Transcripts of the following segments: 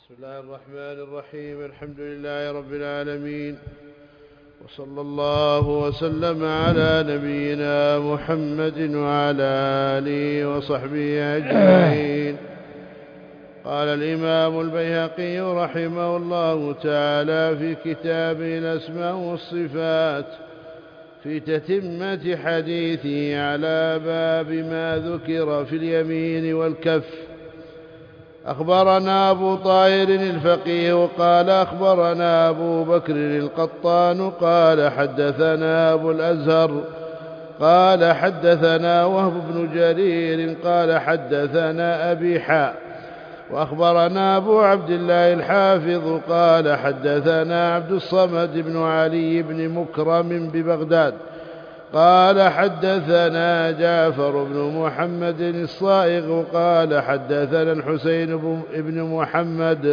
بسم الله الرحمن الرحيم. الحمد لله رب العالمين، وصلى الله وسلم على نبينا محمد وعلى آله وصحبه أجمعين. قال الإمام البيهقي رحمه الله تعالى في كتابه الأسماء والصفات في تتمة حديثه على باب ما ذكر في اليمين والكف: أخبرنا أبو طاهر الفقيه قال أخبرنا أبو بكر القطان قال حدثنا أبو الأزهر قال حدثنا وهب بن جرير قال حدثنا أبي حاء. وأخبرنا أبو عبد الله الحافظ قال حدثنا عبد الصمد بن علي بن مكرم ببغداد قال حدثنا جعفر بن محمد الصائغ قال حدثنا الحسين بن محمد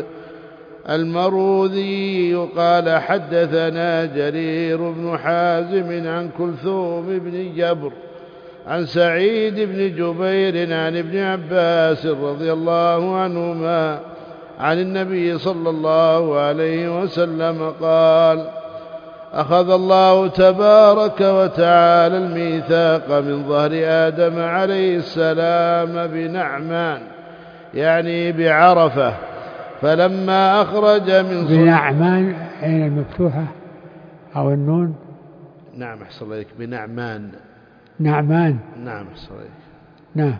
المروذي قال حدثنا جرير بن حازم عن كلثوم بن جبر عن سعيد بن جبير عن ابن عباس رضي الله عنهما عن النبي صلى الله عليه وسلم قال: أخذ الله تبارك وتعالى الميثاق من ظهر آدم عليه السلام بنعمان، يعني بعرفة، فلما أخرج من بنعمان عين المفتوحة أو النون. نعم أحسن الله إليك، بنعمان. نعمان. نعم أحسن الله إليك. نعم،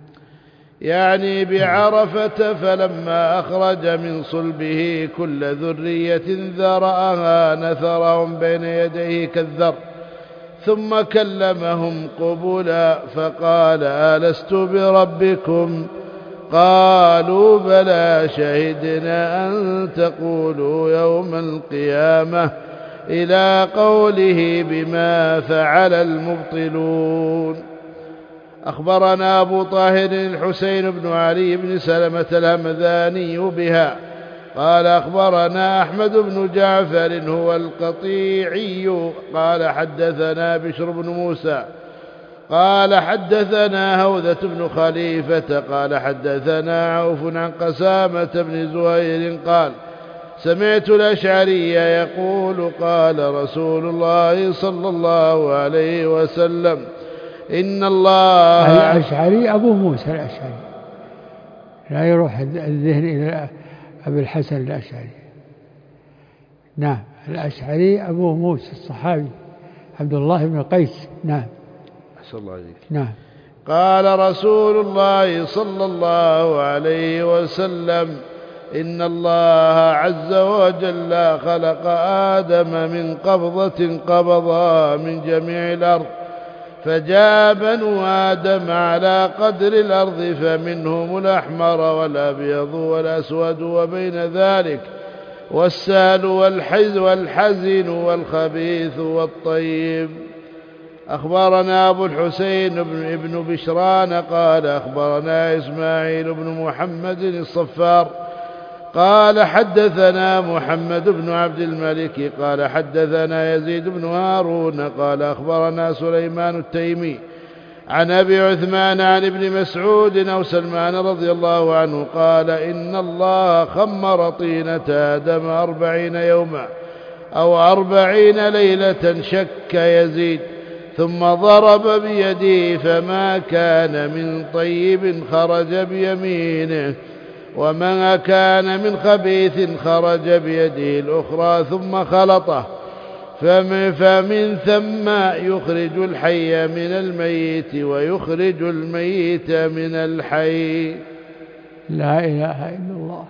يعني بعرفة، فلما أخرج من صلبه كل ذرية ذرأها نثرهم بين يديه كالذر، ثم كلمهم قبلا فقال: ألست بربكم؟ قالوا: بلى، شهدنا أن تقولوا يوم القيامة، إلى قوله: بما فعل المبطلون. أخبرنا أبو طاهر الحسين بن علي بن سلمة الهمذاني بها قال أخبرنا أحمد بن جعفر هو القطيعي قال حدثنا بشر بن موسى قال حدثنا هوذة بن خليفة قال حدثنا عوف عن قسامة بن زهير قال: سمعت الأشعري يقول: قال رسول الله صلى الله عليه وسلم: إن الله. الأشعري أبو موسى الأشعري، لا يروح الذهن إلى أبي الحسن الأشعري. نعم، الأشعري أبو موسى الصحابي عبد الله بن قيس. نعم أحسن الله عليك. نعم. قال رسول الله صلى الله عليه وسلم: إن الله عز وجل خلق آدم من قبضة قبضها من جميع الأرض، فجاء بنو آدم على قدر الأرض، فمنهم الأحمر والأبيض والأسود، وبين ذلك والسهل والحزن والخبيث والطيب. أخبرنا أبو الحسين ابن بشران قال أخبرنا إسماعيل بن محمد الصفار قال حدثنا محمد بن عبد الملك قال حدثنا يزيد بن هارون قال أخبرنا سليمان التيمي عن أبي عثمان عن ابن مسعود أو سلمان رضي الله عنه قال: إن الله خمر طينة آدم 40 يوما أو 40 ليلة، شك يزيد، ثم ضرب بيده، فما كان من طيب خرج بيمينه، وما كان من خبيث خرج بيده الأخرى، ثم خلطه، فمن ثم يخرج الحي من الميت ويخرج الميت من الحي. لا إله إلا الله.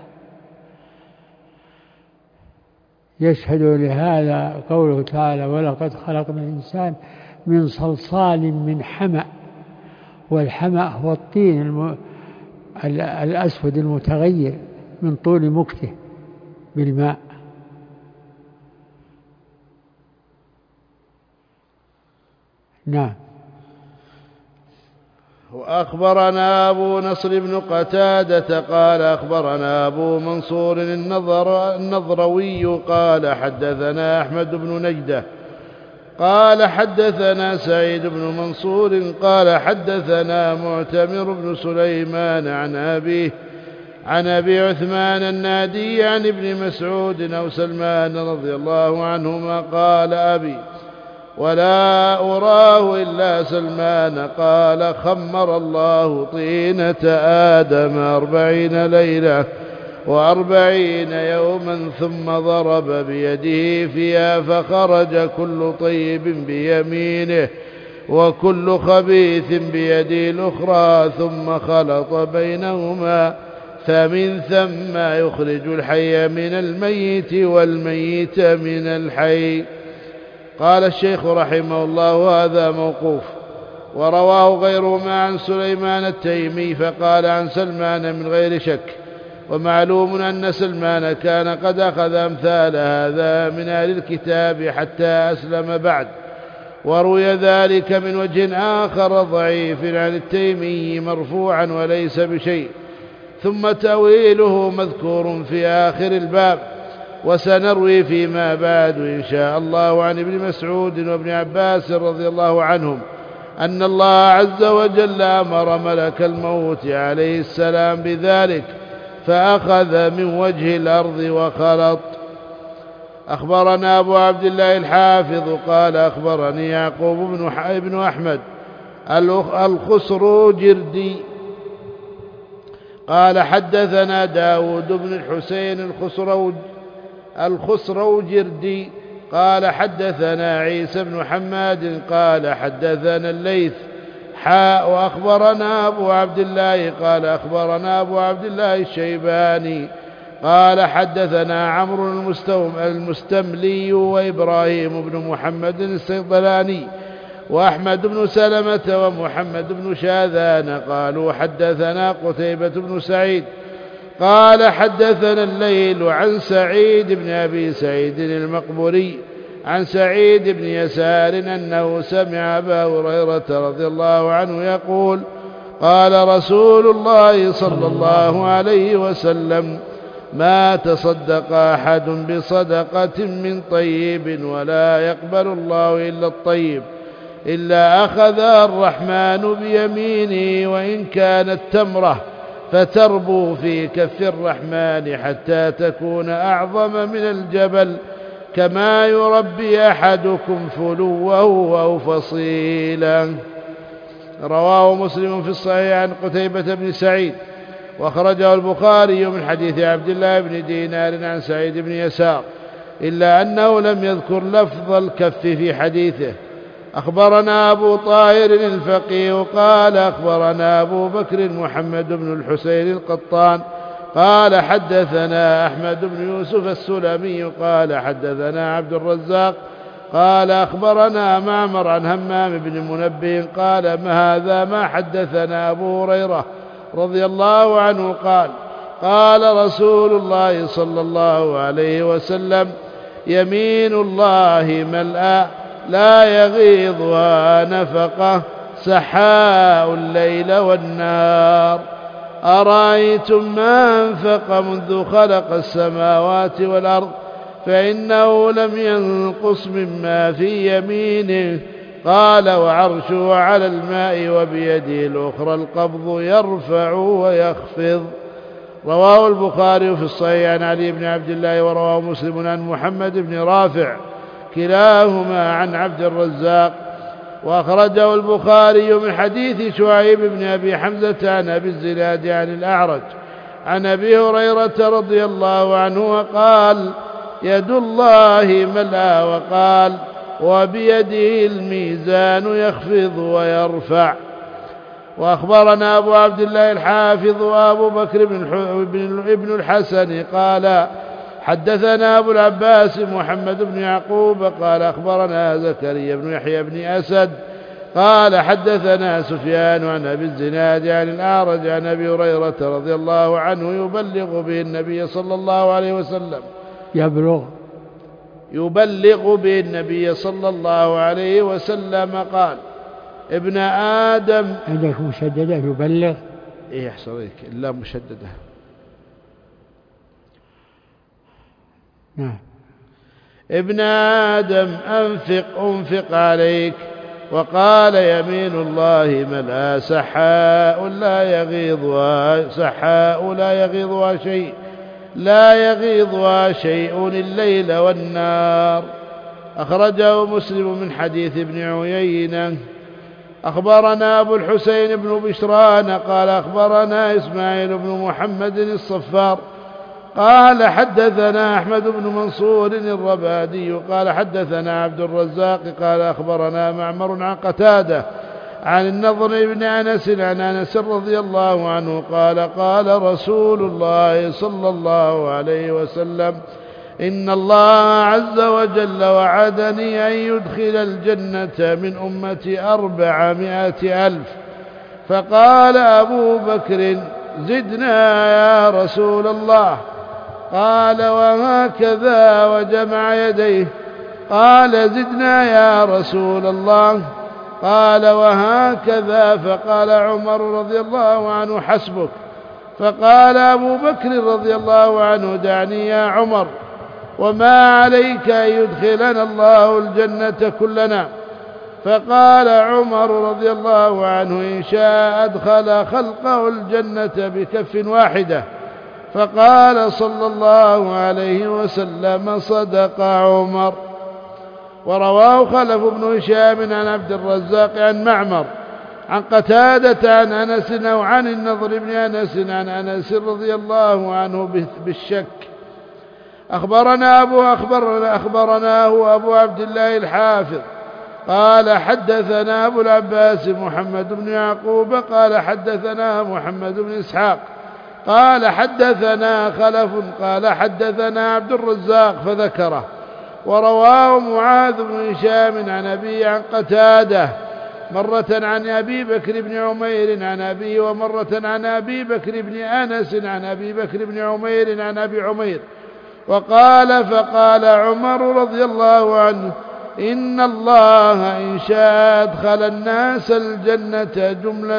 يشهد لهذا قوله تعالى: ولقد خلقنا الإنسان من صلصال من حمأ، والحمأ هو الطين الأسود المتغير من طول مكثه بالماء. نعم. وأخبرنا أبو نصر بن قتادة قال أخبرنا أبو منصور النضروي قال حدثنا أحمد بن نجدة قال حدثنا سعيد بن منصور قال حدثنا معتمر بن سليمان عن أبيه عن أبي عثمان النادي عن ابن مسعود أو سلمان رضي الله عنهما قال أبي ولا أراه إلا سلمان قال خمر الله طينة آدم 40 ليلة و40 يوما ثم ضرب بيده فيها فخرج كل طيب بيمينه وكل خبيث بيده الأخرى ثم خلط بينهما فمن ثم يخرج الحي من الميت والميت من الحي. قال الشيخ رحمه الله هذا موقوف، ورواه غيرهما عن سليمان التيمي فقال عن سلمان من غير شك. ومعلوم أن سلمان كان قد أخذ أمثال هذا من أهل الكتاب حتى أسلم بعد، وروي ذلك من وجه آخر ضعيف عن التيمي مرفوعا وليس بشيء، ثم تأويله مذكور في آخر الباب. وسنروي فيما بعد إن شاء الله عن ابن مسعود وابن عباس رضي الله عنهم أن الله عز وجل أمر ملك الموت عليه السلام بذلك فأخذ من وجه الأرض وخلط. أخبرنا أبو عبد الله الحافظ قال أخبرني يعقوب بن أحمد الخسروجردي قال حدثنا داود بن الحسين الخسروجردي قال حدثنا عيسى بن حماد قال حدثنا الليث وأخبرنا أبو عبد الله قال أخبرنا أبو عبد الله الشيباني قال حدثنا عمرو المستملي وإبراهيم بن محمد الصيدلاني وأحمد بن سلمة ومحمد بن شاذان قالوا حدثنا قتيبة بن سعيد قال حدثنا الليل عن سعيد بن أبي سعيد المقبوري عن سعيد بن يسار أنه سمع أبا هريرة رضي الله عنه يقول قال رسول الله صلى الله عليه وسلم ما تصدق أحد بصدقة من طيب ولا يقبل الله إلا الطيب إلا أخذ الرحمن بيمينه وإن كانت تمرة فتربو في كف الرحمن حتى تكون أعظم من الجبل كما يربي أحدكم فلوه أو فصيلا. رواه مسلم في الصحيح عن قتيبة بن سعيد، وأخرجه البخاري من حديث عبد الله بن دينار عن سعيد بن يسار إلا أنه لم يذكر لفظ الكف في حديثه. أخبرنا أبو طاهر الفقيه قال أخبرنا أبو بكر محمد بن الحسين القطان قال حدثنا أحمد بن يوسف السلمي قال حدثنا عبد الرزاق قال أخبرنا معمر عن همام بن منبه قال هذا ما حدثنا أبو هريرة رضي الله عنه قال رسول الله صلى الله عليه وسلم يمين الله ملأى لا يغيضها نفقة سحاء الليل والنار أرأيتم ما أنفق منذ خلق السماوات والأرض فإنه لم ينقص مما في يمينه قال وعرشه على الماء وبيده الأخرى القبض يرفع ويخفض. رواه البخاري في الصحيح عن علي بن عبد الله ورواه مسلم عن محمد بن رافع كلاهما عن عبد الرزاق. وأخرجه البخاري من حديث شعيب بن أبي حمزة عن أبي الزناد عن الأعرج عن أبي هريرة رضي الله عنه وقال يد الله ملأى وقال وبيده الميزان يخفض ويرفع. وأخبرنا أبو عبد الله الحافظ وأبو بكر بن الحسن قال حدثنا أبو العباس محمد بن يعقوب قال أخبرنا زكريا بن يحيى بن أسد قال حدثنا سفيان عن أبي الزناد عن الأعرج عن أبي هريرة رضي الله عنه يبلغ به النبي صلى الله عليه وسلم يبلغ به النبي صلى الله عليه وسلم قال ابن آدم عندك مشددة يبلغ إيه يحصل لك إلا مشددة نعم. ابن آدم أنفق عليك وقال يمين الله ملأ سحاء لا يغيضها شيء الليل والنار. أخرجه مسلم من حديث ابن عيينة. أخبرنا أبو الحسين بن بشران قال أخبرنا إسماعيل بن محمد الصفار قال حدثنا أحمد بن منصور الربادي قال حدثنا عبد الرزاق قال أخبرنا معمر عن قتادة عن النضر بن أنس عن أنس رضي الله عنه قال قال رسول الله صلى الله عليه وسلم إن الله عز وجل وعدني أن يدخل الجنة من أمتي 400,000. فقال أبو بكر زدنا يا رسول الله. قال وهكذا وجمع يديه. قال زدنا يا رسول الله. قال وهكذا. فقال عمر رضي الله عنه حسبك. فقال أبو بكر رضي الله عنه دعني يا عمر، وما عليك أن يدخلنا الله الجنة كلنا. فقال عمر رضي الله عنه إن شاء أدخل خلقه الجنة بكف واحدة. فقال صلى الله عليه وسلم صدق عمر. ورواه خلف بن هشام عن عبد الرزاق عن معمر عن قتادة عن أنس أو عن النضر بن أنس عن أنس رضي الله عنه بالشك. أخبرناه أبو عبد الله الحافظ قال حدثنا أبو العباس محمد بن يعقوب قال حدثنا محمد بن إسحاق قال حدثنا خلف قال حدثنا عبد الرزاق فذكره. ورواه معاذ بن هشام عن أبي عن قتادة مرة عن أبي بكر بن عمير عن أبي ومرة عن أبي بكر بن أنس عن أبي بكر بن عمير عن أبي عمير. وقال فقال عمر رضي الله عنه إن الله إن شاء أدخل الناس الجنة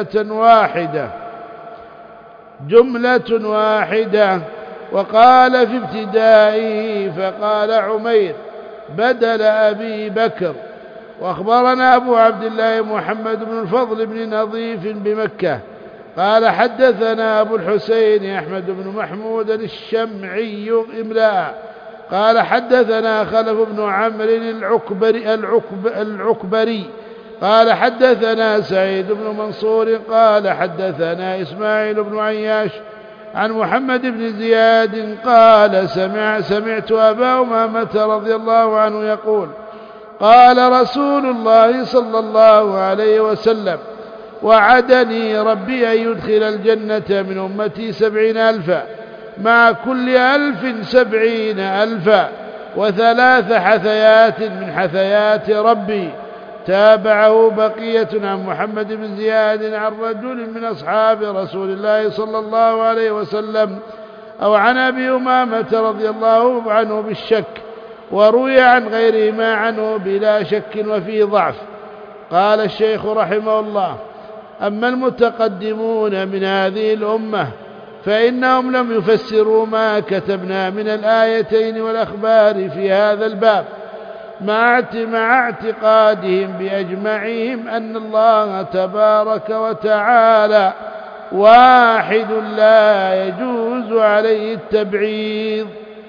جملة واحدة. وقال في ابتدائه فقال عمير بدل أبي بكر. وأخبرنا أبو عبد الله محمد بن الفضل بن نظيف بمكة قال حدثنا أبو الحسين أحمد بن محمود الشمعي إملاء قال حدثنا خلف بن عمرو العكبري قال حدثنا سعيد بن منصور قال حدثنا إسماعيل بن عياش عن محمد بن زياد قال سمعت أبا أمامة رضي الله عنه يقول قال رسول الله صلى الله عليه وسلم وعدني ربي أن يدخل الجنة من أمتي 70,000 مع كل 1,000 70,000 و3 حثيات من حثيات ربي. تابعه بقية عن محمد بن زياد عن رجل من أصحاب رسول الله صلى الله عليه وسلم أو عن أبي أمامة رضي الله عنه بالشك، وروي عن غيرهما عنه بلا شك وفيه ضعف. قال الشيخ رحمه الله أما المتقدمون من هذه الأمة فإنهم لم يفسروا ما كتبنا من الآيتين والأخبار في هذا الباب مع اعتقادهم بأجمعهم أن الله تبارك وتعالى واحد لا يجوز عليه التبعيض.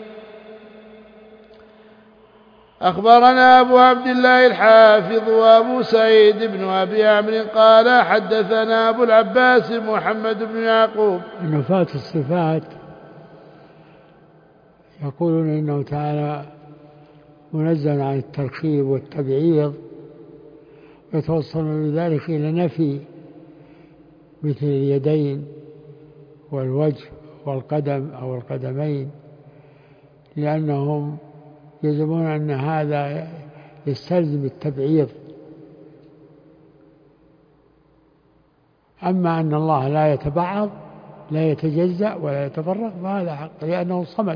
أخبرنا أبو عبد الله الحافظ وأبو سعيد بن أبي عمرو قال حدثنا أبو العباس محمد بن يعقوب. نفاة الصفات يقولون إنه تعالى منزل عن التركيب والتبعيض، ويتوصلون بذلك إلى نفي مثل اليدين والوجه والقدم أو القدمين، لأنهم يزعمون أن هذا يستلزم التبعيض. أما أن الله لا يتبعض لا يتجزأ ولا يتفرق فهذا حق، لأنه صمد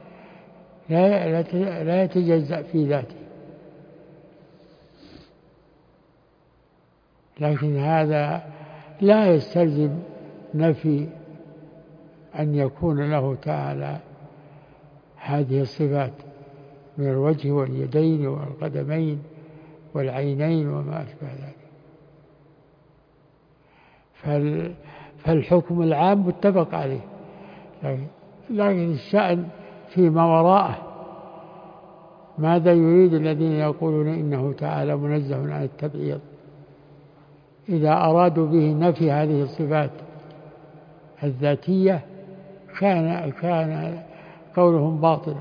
لا يتجزأ في ذاته. لكن هذا لا يستلزم نفي أن يكون له تعالى هذه الصفات من الوجه واليدين والقدمين والعينين وما أشبه ذلك. فالحكم العام متفق عليه، لكن الشأن فيما وراءه. ماذا يريد الذين يقولون إنه تعالى منزه عن التبعيض؟ إذا أرادوا به نفي هذه الصفات الذاتية كان قولهم باطلا.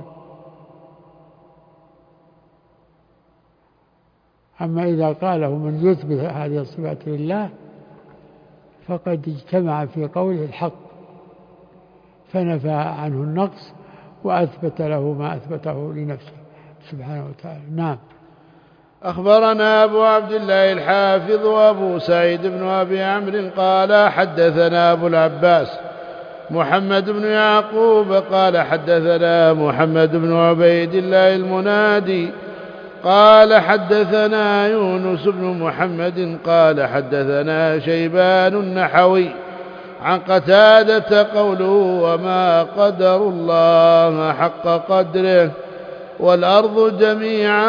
أما إذا قاله من يثبت هذه الصفات لله فقد اجتمع في قوله الحق، فنفى عنه النقص وأثبت له ما أثبته لنفسه سبحانه وتعالى. نعم. أخبرنا أبو عبد الله الحافظ وأبو سعيد بن أبي عمرو قال حدثنا أبو العباس محمد بن يعقوب قال حدثنا محمد بن عبيد الله المنادي قال حدثنا يونس بن محمد قال حدثنا شيبان النحوي عن قتادة قوله وما قدر الله حق قدره والأرض جميعا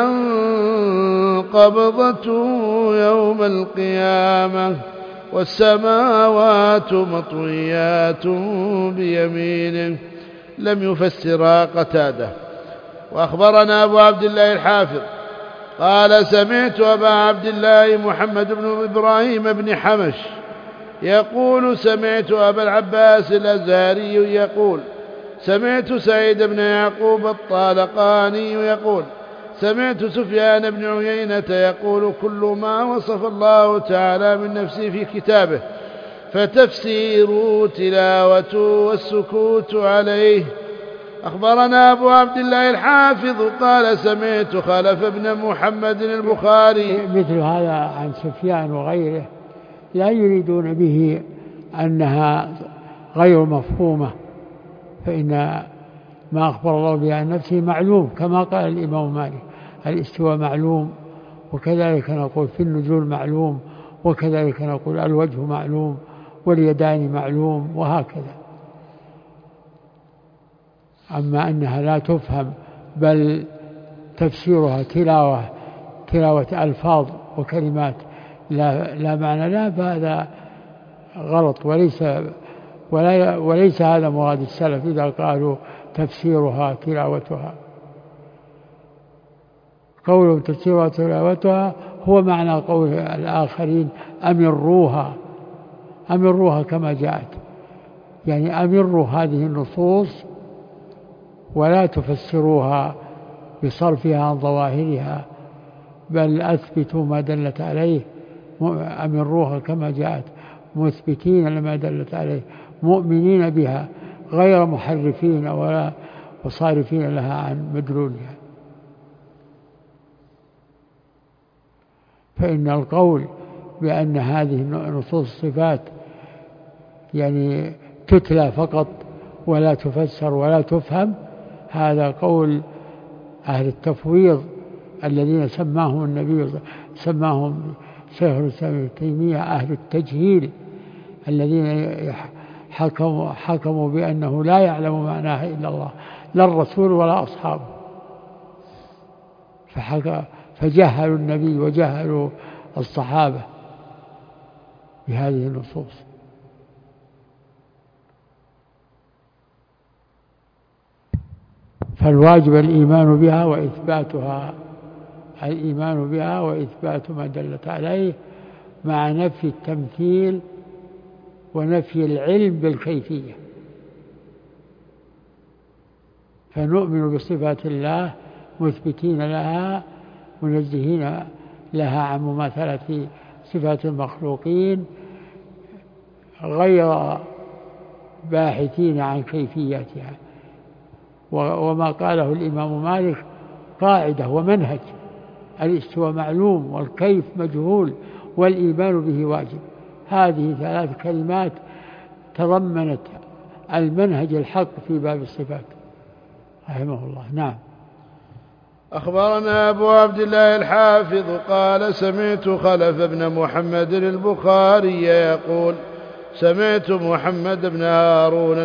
قبضته يوم القيامة والسماوات مطويات بيمينه لم يفسرها قتادة. وأخبرنا أبو عبد الله الحافظ قال سمعت أبا عبد الله محمد بن إبراهيم بن حمش يقول سمعت أبا العباس الأزهري يقول سمعت سعيد بن يعقوب الطالقاني يقول سمعت سفيان بن عيينة يقول كل ما وصف الله تعالى من نفسه في كتابه فتفسيره تلاوته والسكوت عليه. أخبرنا أبو عبد الله الحافظ قال سمعت خلف بن محمد البخاري مثل هذا عن سفيان وغيره لا يريدون به أنها غير مفهومة، فإن ما أخبر الله به عن نفسه معلوم، كما قال الإمام مالك الاستواء معلوم، وكذلك نقول في النزول معلوم، وكذلك نقول الوجه معلوم واليدان معلوم، وهكذا. أما أنها لا تفهم بل تفسيرها تلاوة ألفاظ وكلمات لا معنى لا، فهذا غلط وليس هذا مراد السلف إذا قالوا تفسيرها تلاوتها. قوله تفسيرها تلاوتها هو معنى قول الآخرين أمروها كما جاءت، يعني أمروا هذه النصوص ولا تفسروها بصرفها عن ظواهرها، بل أثبتوا ما دلت عليه، أمروها كما جاءت مثبتين لما دلت عليه مؤمنين بها غير محرفين ولا وصارفين لها عن مدلولها. فإن القول بأن هذه نصوص الصفات يعني تتلى فقط ولا تفسر ولا تفهم، هذا قول أهل التفويض الذين سماهم شيخ الإسلام ابن تيمية أهل التجهيل، الذين حكموا بأنه لا يعلم معناها إلا الله، لا الرسول ولا أصحابه، فجهلوا النبي وجهلوا الصحابة بهذه النصوص. فالواجب الإيمان بها وإثبات ما دلت عليه مع نفي التمثيل ونفي العلم بالكيفية. فنؤمن بصفات الله مثبتين لها منزهين لها عن مماثلة صفات المخلوقين غير باحثين عن كيفيتها. وما قاله الإمام مالك قاعدة ومنهج: الاستواء معلوم والكيف مجهول والإيمان به واجب. هذه 3 كلمات تضمنت المنهج الحق في باب الصفات رحمه الله. نعم. أخبرنا أبو عبد الله الحافظ قال سمعت خلف بن محمد البخاري يقول سمعت محمد بن هارون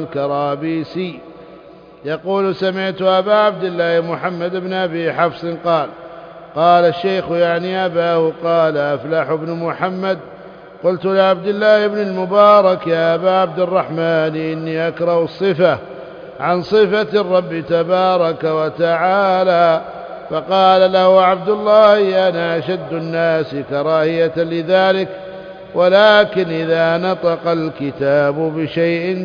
يقول سمعت أبا عبد الله محمد بن أبي حفص قال قال الشيخ يعني أباه. قال أفلح بن محمد: قلت لعبد الله بن المبارك: يا أبا عبد الرحمن، إني أكره الصفة عن صفة الرب تبارك وتعالى. فقال له عبد الله: أنا أشد الناس كراهية لذلك، ولكن إذا نطق الكتاب بشيء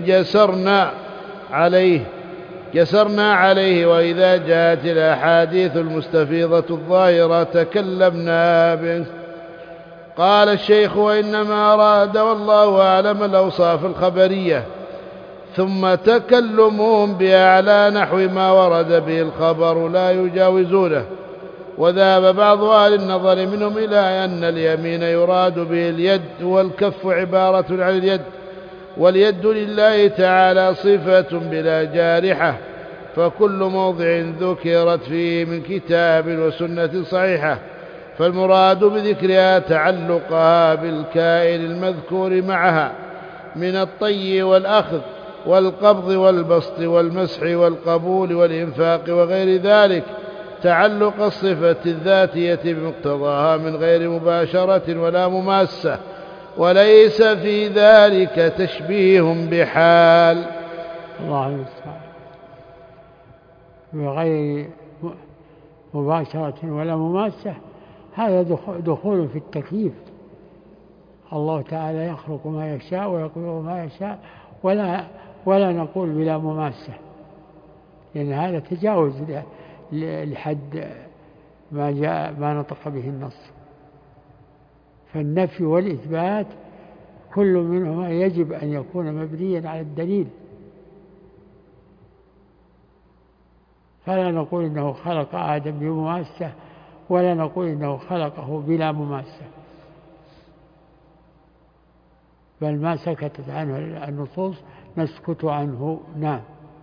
جسرنا عليه، وإذا جاءت الأحاديث المستفيضة الظاهرة تكلمنا به. قال الشيخ: وإنما أراد والله أعلم الأوصاف الخبرية، ثم تكلمهم بها على نحو ما ورد به الخبر لا يجاوزونه. وذهب بعض أهل النظر منهم إلى أن اليمين يراد به اليد، والكف عبارة عن اليد، واليد لله تعالى صفة بلا جارحة، فكل موضع ذكرت فيه من كتاب وسنة صحيحة فالمراد بذكرها تعلقها بالكائن المذكور معها من الطي والأخذ والقبض والبسط والمسح والقبول والإنفاق وغير ذلك، تعلق الصفة الذاتية بمقتضاها من غير مباشرة ولا مماسة، وليس في ذلك تشبيه بحال. الله المستعان. بغير مباشرة ولا مماسة، هذا دخول في التكييف. الله تعالى يخلق ما يشاء ويقدر ما يشاء، ولا نقول بلا مماسة، لأن هذا تجاوز لحد ما نطق به النص. فالنفي والإثبات كل منهما يجب أن يكون مبنيا على الدليل، فلا نقول إنه خلق آدم بمماسة، ولا نقول إنه خلقه بلا مماسة، بل ما سكتت عنه النصوص نسكت عنه. نعم.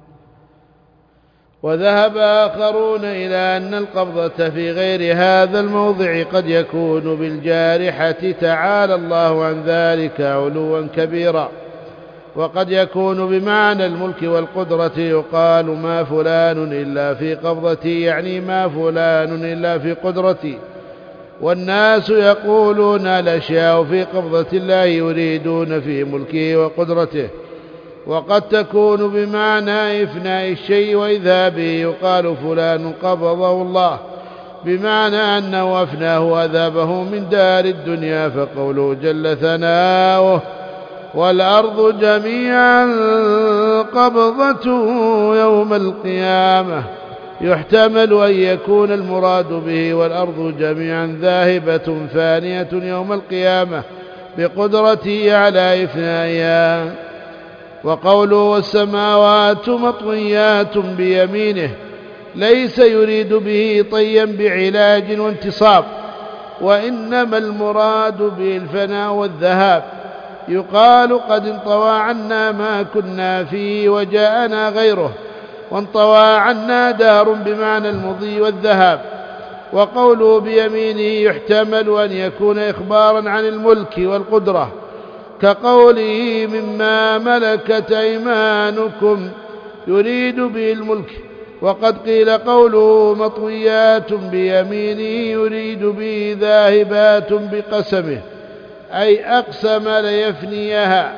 وذهب آخرون إلى أن القبضة في غير هذا الموضع قد يكون بالجارحة، تعالى الله عن ذلك علوا كبيرا، وقد يكون بمعنى الملك والقدرة، يقال ما فلان إلا في قبضتي، يعني ما فلان إلا في قدرتي. والناس يقولون الأشياء في قبضة الله يريدون في ملكه وقدرته. وقد تكون بمعنى إفناء الشيء وإذهابه، يقال فلان قبضه الله، بمعنى أنه أفناه وأذهبه من دار الدنيا، فقوله جل ثناؤه: والأرض جميعا قبضته يوم القيامة، يحتمل أن يكون المراد به والأرض جميعا ذاهبة فانية يوم القيامة بقدرته على إفنائها. وقوله والسماوات مطويات بيمينه ليس يريد به طيا بعلاج وانتصاب، وإنما المراد به الفناء والذهاب. يقال قد انطوى عنا ما كنا فيه وجاءنا غيره، وانطوى عنا دار بمعنى المضي والذهاب. وقوله بيمينه يحتمل أن يكون إخبارا عن الملك والقدرة، كقوله مما ملكت أيمانكم، يريد به الملك. وقد قيل قوله مطويات بيمينه يريد به ذاهبات بقسمه، أي أقسم ليفنيها.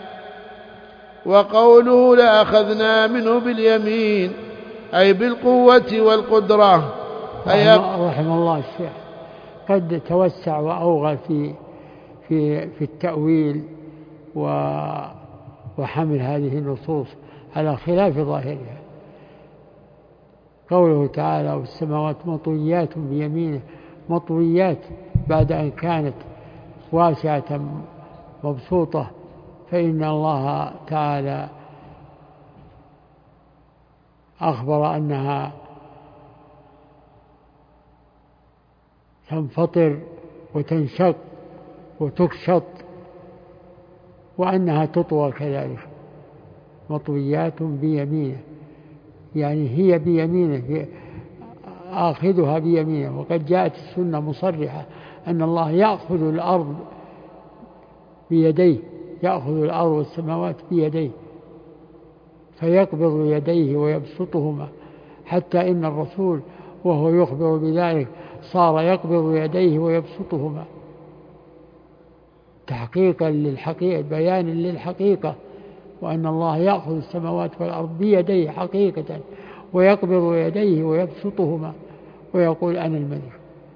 وقوله لأخذنا منه باليمين أي بالقوة والقدرة. رحم الله الشيخ قد توسع وأوغى في التأويل وحمل هذه النصوص على خلاف ظاهرها. قوله تعالى والسماوات مطويات بيمينه، مطويات بعد أن كانت واسعة مبسوطة، فإن الله تعالى أخبر أنها تنفطر وتنشق وتكشط، وأنها تطوى كذلك. مطويات بيمينه يعني هي بيمينه، آخذها بيمينه. وقد جاءت السنة مصرحة أن الله يأخذ الأرض بيديه، يأخذ الأرض والسماوات بيديه، فيقبض يديه ويبسطهما، حتى إن الرسول وهو يخبر بذلك صار يقبض يديه ويبسطهما تحقيقا للحقيقة، بيانا للحقيقة، وأن الله يأخذ السماوات والأرض بيديه حقيقة ويقبض يديه ويبسطهما ويقول أنا الملك.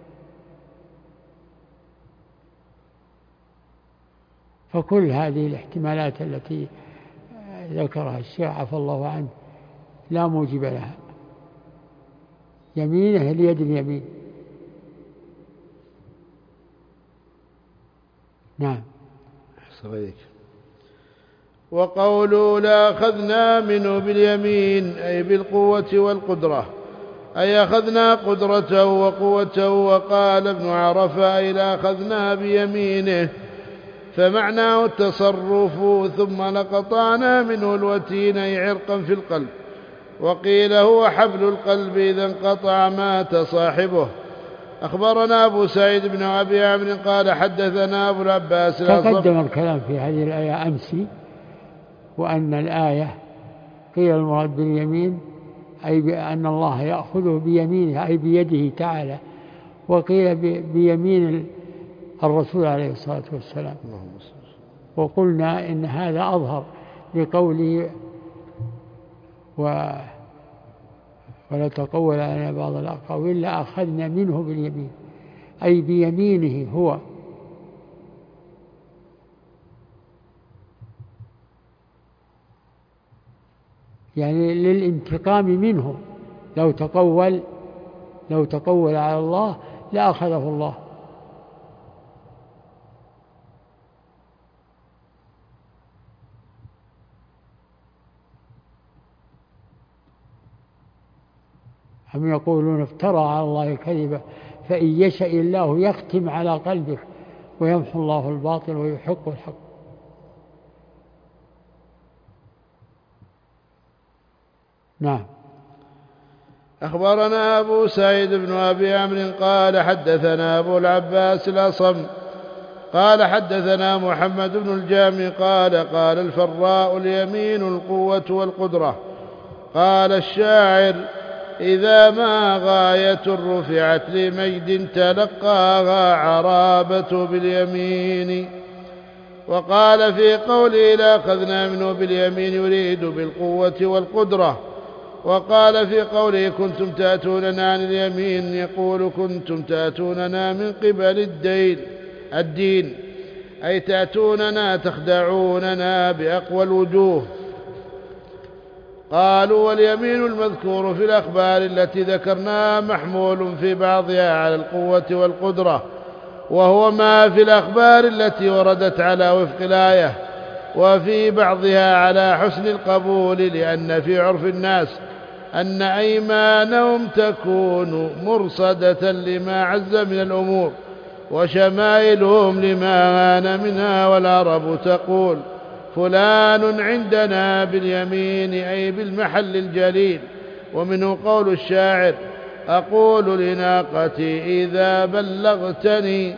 فكل هذه الاحتمالات التي ذكرها الشيخ عفى الله عنه لا موجب لها. يمينه اليد اليمين. نعم. صحيح. وقولوا لأخذنا منه باليمين أي بالقوة والقدرة، أي أخذنا قدرته وقوته. وقال ابن عرفة أي لأخذنا بيمينه، فمعناه التصرف. ثم لقطعنا منه الوتين أي عرقا في القلب. وقيل هو حبل القلب، إذا انقطع مات صاحبه. أخبرنا أبو سعيد بن أبي عمرو قال حدثنا أبو العباس تقدم الكلام في هذه الآية أمس، وأن الآية قيل المراد باليمين أي بأن الله يأخذه بيمينه أي بيده تعالى، وقيل بيمين الرسول عليه الصلاة والسلام. وقلنا إن هذا أظهر لقوله ولا تقول علينا بعض الأقاويل لأخذنا منه باليمين أي بيمينه هو. يعني للانتقام منه، لو تقول على الله لأخذه الله. أم يقولون افترى على الله كذبا فإن يشاء الله يختم على قلبك ويمحو الله الباطل ويحق الحق. نعم. أخبرنا أبو سعيد بن أبي عمرو قال حدثنا أبو العباس الأصم قال حدثنا محمد بن الجامع قال الفراء اليمين القوة والقدرة. قال الشاعر إذا ما غاية رفعت لمجد تلقاها عرابة باليمين. وقال في قوله لأخذنا منه باليمين يريد بالقوة والقدرة. وقال في قوله كنتم تأتوننا عن اليمين يقول كنتم تأتوننا من قبل الدين أي تأتوننا تخدعوننا بأقوى الوجوه. قالوا واليمين المذكور في الأخبار التي ذكرناها محمول في بعضها على القوة والقدرة، وهو ما في الأخبار التي وردت على وفق الآية، وفي بعضها على حسن القبول، لأن في عرف الناس أن أيمانهم تكون مرصدة لما عز من الأمور، وشمائلهم لما هان منها. والعرب تقول فلان عندنا باليمين أي بالمحل الجليل. ومنه قول الشاعر أقول لناقتي إذا بلغتني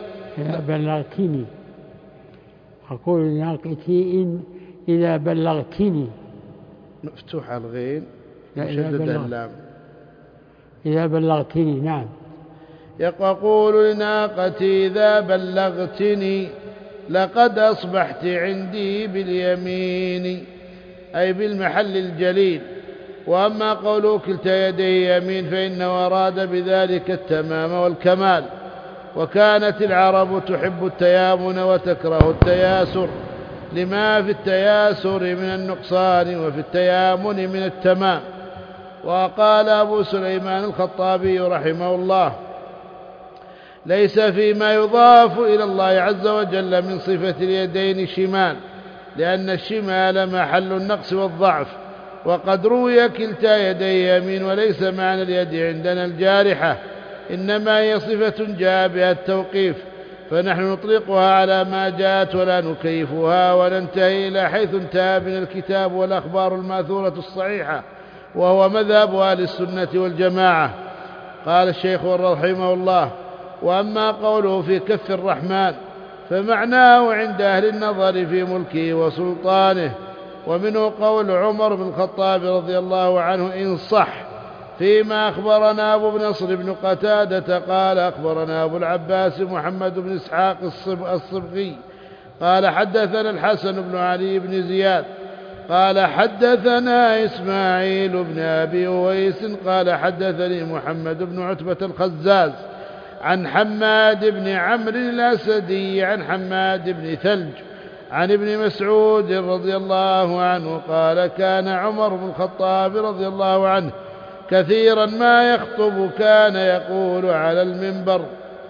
أقول لناقتي إذا بلغتني مفتوح الغين مشدد اللام إذا بلغتني. نعم. يقول لناقتي إذا بلغتني لقد أصبحت عندي باليمين أي بالمحل الجليل. وأما قوله كلتا يديه يمين فإنه أراد بذلك التمام والكمال. وكانت العرب تحب التيامن وتكره التياسر، لما في التياسر من النقصان وفي التيامن من التمام. وقال أبو سليمان الخطابي رحمه الله ليس فيما يضاف إلى الله عز وجل من صفة اليدين شمال، لأن الشمال محل النقص والضعف. وقد روي كلتا يديه يمين، وليس معنى اليد عندنا الجارحة، إنما هي صفة جاء بها التوقيف، فنحن نطلقها على ما جاءت ولا نكيفها، وننتهي إلى حيث انتهى من الكتاب والأخبار الماثورة الصحيحة، وهو مذهب أهل السنة والجماعة. قال الشيخ رحمه الله وأما قوله في كف الرحمن فمعناه عند أهل النظر في ملكه وسلطانه. ومنه قول عمر بن الخطاب رضي الله عنه إن صح فيما أخبرنا أبو نصر بن قتادة قال أخبرنا أبو العباس محمد بن إسحاق الصبغي قال حدثنا الحسن بن علي بن زياد قال حدثنا إسماعيل بن أبي أويس قال حدثني محمد بن عتبة الخزاز عن حماد بن عمرو الأسدي عن حماد بن ثلج عن ابن مسعود رضي الله عنه قال كان عمر بن الخطاب رضي الله عنه كثيرا ما يخطب كان يقول على المنبر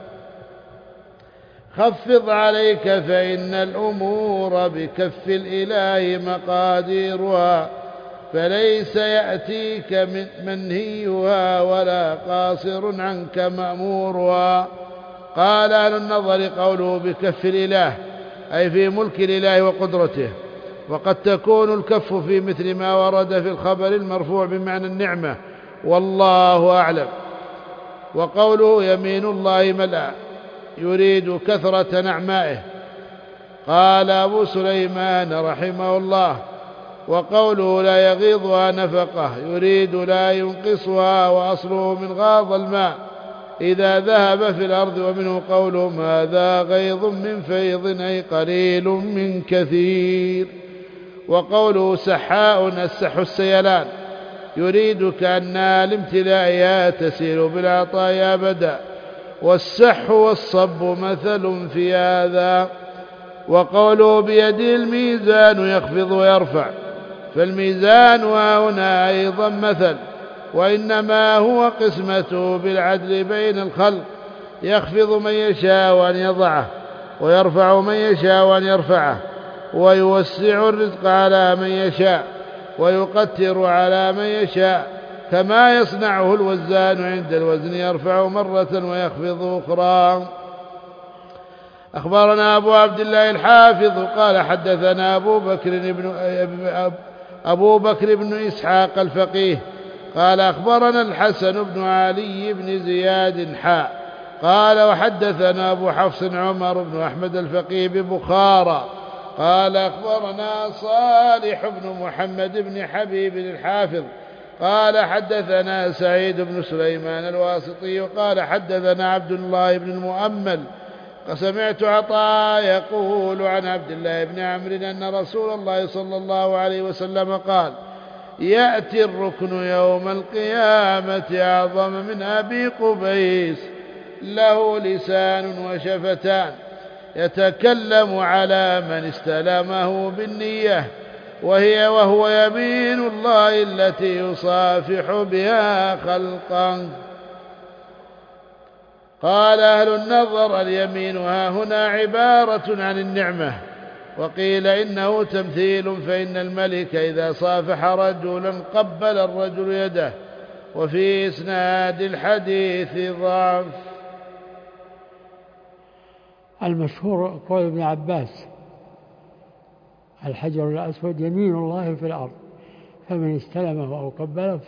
خفض عليك فإن الأمور بكف الإله مقاديرها فليس يأتيك منهيها ولا قاصر عنك مأمورها. قال أهل النظر قوله بكف الإله أي في ملك الإله وقدرته، وقد تكون الكف في مثل ما ورد في الخبر المرفوع بمعنى النعمة والله أعلم. وقوله يمين الله ملأ يريد كثرة نعمائه. قال أبو سليمان رحمه الله وقوله لا يغيضها نفقه يريد لا ينقصها، وأصله من غاض الماء إذا ذهب في الأرض، ومنه قوله هذا غيض من فيض أي قليل من كثير. وقوله سحاء السح السيلان يريد كأنها الامتلاء تسير بالعطاء أبدا، والسح والصب مثل في هذا. وقوله بيده الميزان يخفض ويرفع، فالميزان هنا أيضا مثل، وإنما هو قسمته بالعدل بين الخلق، يخفض من يشاء وأن يضعه، ويرفع من يشاء وأن يرفعه، ويوسع الرزق على من يشاء ويقتر على من يشاء، كما يصنعه الوزان عند الوزن يرفع مرة ويخفض أخرى. أخبرنا أبو عبد الله الحافظ قال حدثنا أبو بكر بن إسحاق الفقيه قال أخبرنا الحسن بن علي بن زياد قال وحدثنا أبو حفص عمر بن أحمد الفقيه ببخارى قال أخبرنا صالح بن محمد بن حبيب الحافظ قال حدثنا سعيد بن سليمان الواسطي قال حدثنا عبد الله بن المؤمل سمعت عطاء يقول عن عبد الله بن عمرو أن رسول الله صلى الله عليه وسلم قال يأتي الركن يوم القيامة أعظم من أبي قبيس له لسان وشفتان يتكلم على من استلمه بالنية وهو يمين الله التي يصافح بها خلقا. قال أهل النظر اليمين ها هنا عبارة عن النعمة، وقيل إنه تمثيل، فإن الملك إذا صافح رجلا قبل الرجل يده. وفي إسناد الحديث ضعف. المشهور قول ابن عباس الحجر الأسود يمين الله في الأرض، فمن استلمه أو قبله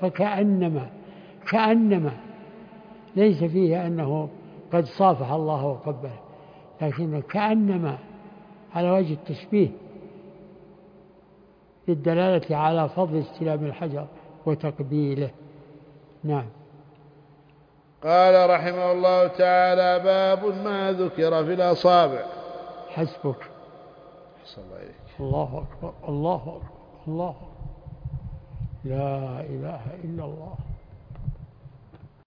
كأنما ليس فيه أنه قد صافح الله وقبله، لكن كأنما على وجه التشبيه للدلالة على فضل استلام الحجر وتقبيله. نعم. قال رحمه الله تعالى باب ما ذكر في الأصابع. حسبك. أحسن الله إليك. الله أكبر الله أكبر الله أكبر لا إله إلا الله.